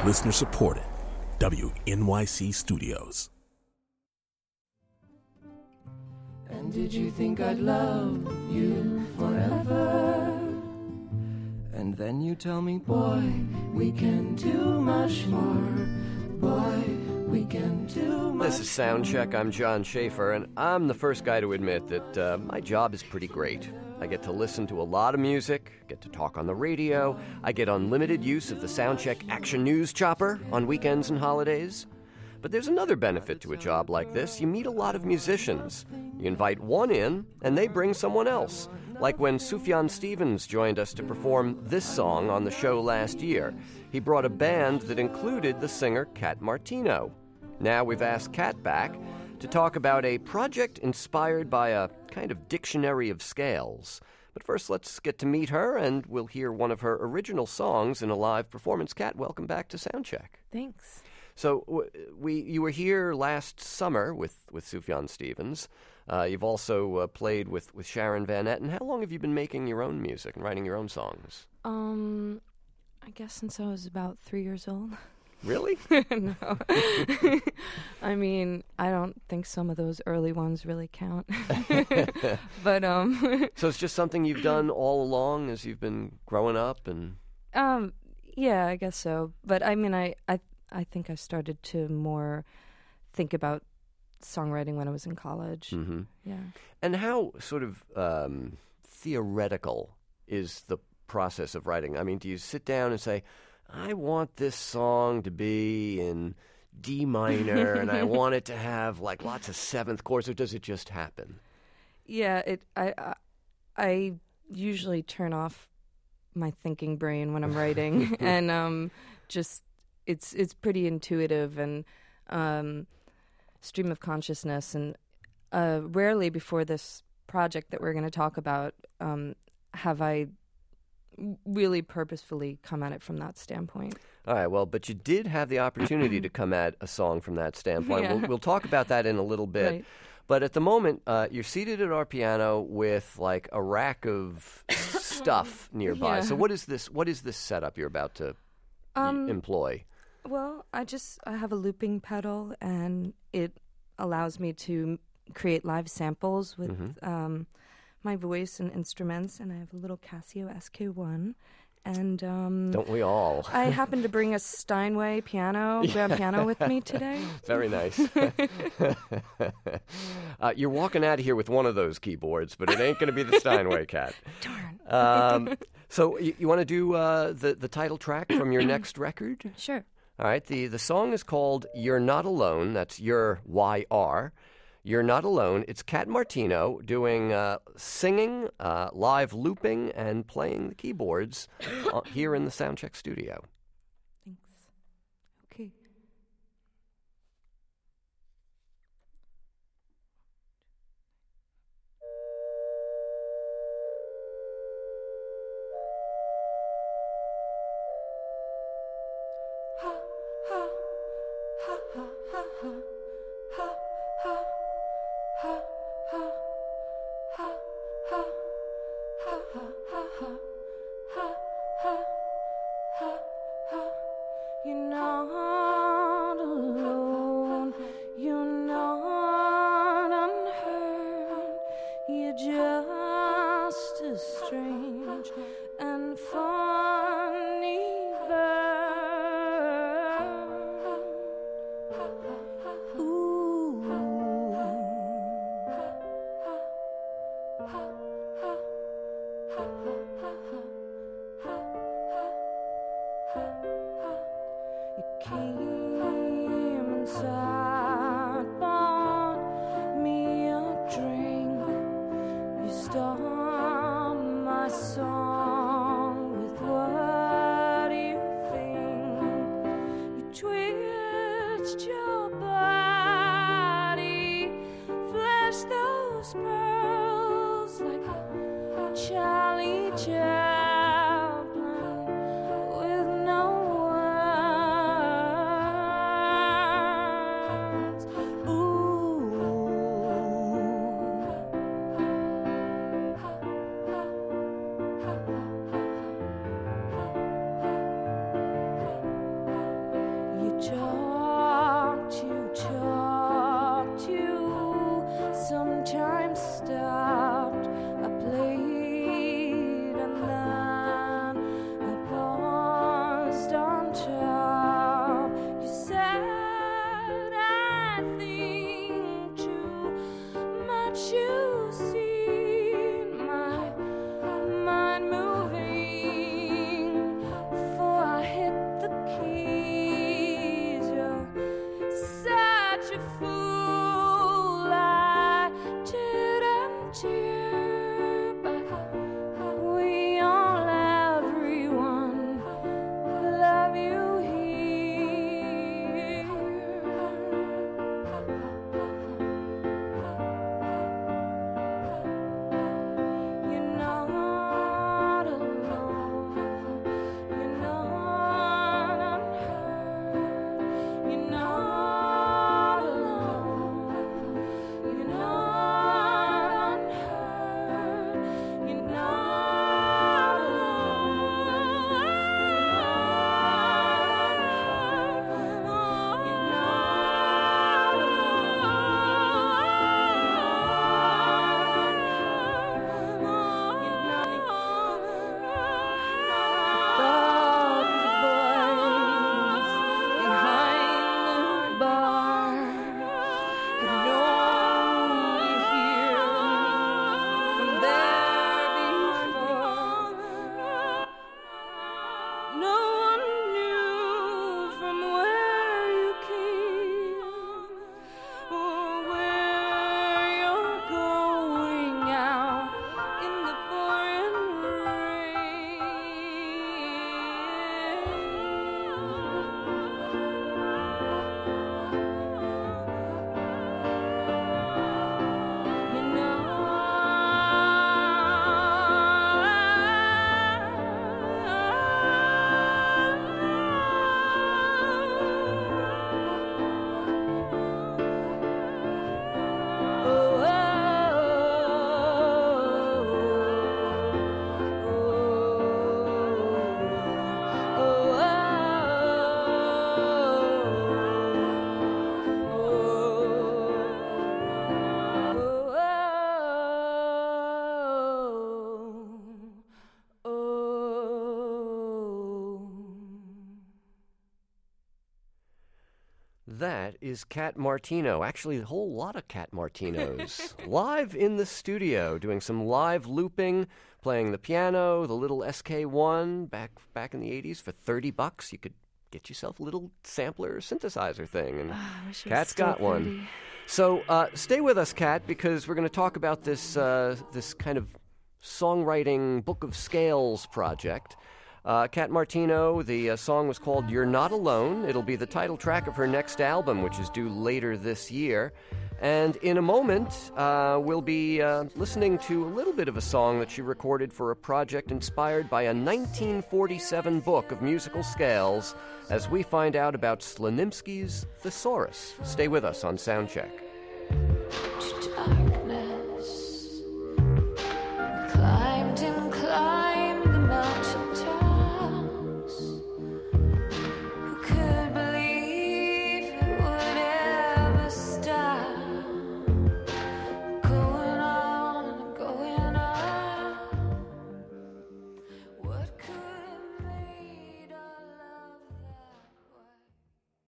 Listener supported. WNYC Studios. And did you think I'd love you forever? And then you tell me, boy, we can do much more. Boy, we can do much more. This is Soundcheck. I'm John Schaefer, and I'm the first guy to admit that my job is pretty great. I get to listen to a lot of music, get to talk on the radio, I get unlimited use of the Soundcheck Action News Chopper on weekends and holidays. But there's another benefit to a job like this. You meet a lot of musicians. You invite one in, and they bring someone else. Like when Sufjan Stevens joined us to perform this song on the show last year. He brought a band that included the singer Kat Martino. Now we've asked Kat back to talk about a project inspired by a kind of dictionary of scales. But first, let's get to meet her, and we'll hear one of her original songs in a live performance. Kat, welcome back to Soundcheck. Thanks. So you were here last summer with Sufjan Stevens. You've also played with Sharon Van Etten. How long have you been making your own music and writing your own songs? I guess since I was about 3 years old. Really? No. I mean, I don't think some of those early ones really count. But So it's just something you've done all along as you've been growing up and yeah, I guess so. But I mean, I think I started to more think about songwriting when I was in college. Mm-hmm. Yeah. And how sort of theoretical is the process of writing? I mean, do you sit down and say, I want this song to be in D minor and I want it to have like lots of seventh chords, or does it just happen? Yeah, I usually turn off my thinking brain when I'm writing, and just it's pretty intuitive and stream of consciousness. And rarely before this project that we're going to talk about have I really purposefully come at it from that standpoint. All right, well, but you did have the opportunity to come at a song from that standpoint. Yeah. We'll talk about that in a little bit. Right. But at the moment, you're seated at our piano with like a rack of stuff nearby. Yeah. So what is this setup you're about to employ? Well, I have a looping pedal, and it allows me to create live samples with my voice and instruments, and I have a little Casio SK1. And don't we all? I happen to bring a Steinway grand piano with me today. Very nice. You're walking out of here with one of those keyboards, but it ain't going to be the Steinway, Kat. Darn. So you want to do the title track from your next record? Sure. All right. The song is called You're Not Alone. That's your Y-R. You're Not Alone. It's Kat Martino doing singing, live looping, and playing the keyboards here in the Soundcheck studio. Thanks. Okay. Ha ha ha ha ha ha ha ha. Ha ha ha ha ha ha ha ha ha ha ha ha. You're not alone. You're not unheard. You're just a strange and funny bird. Ooh. You came inside, bought me a drink. You stole my song with what That is Cat Martino. Actually, a whole lot of Cat Martinos. Live in the studio, doing some live looping, playing the piano, the little SK1 back in the 80s for $30. You could get yourself a little sampler synthesizer thing, and Cat's got one. So stay with us, Cat, because we're going to talk about this this kind of songwriting book of scales project. Cat Martino, the song was called You're Not Alone. It'll be the title track of her next album, which is due later this year. And in a moment, we'll be listening to a little bit of a song that she recorded for a project inspired by a 1947 book of musical scales as we find out about Slonimsky's Thesaurus. Stay with us on Soundcheck.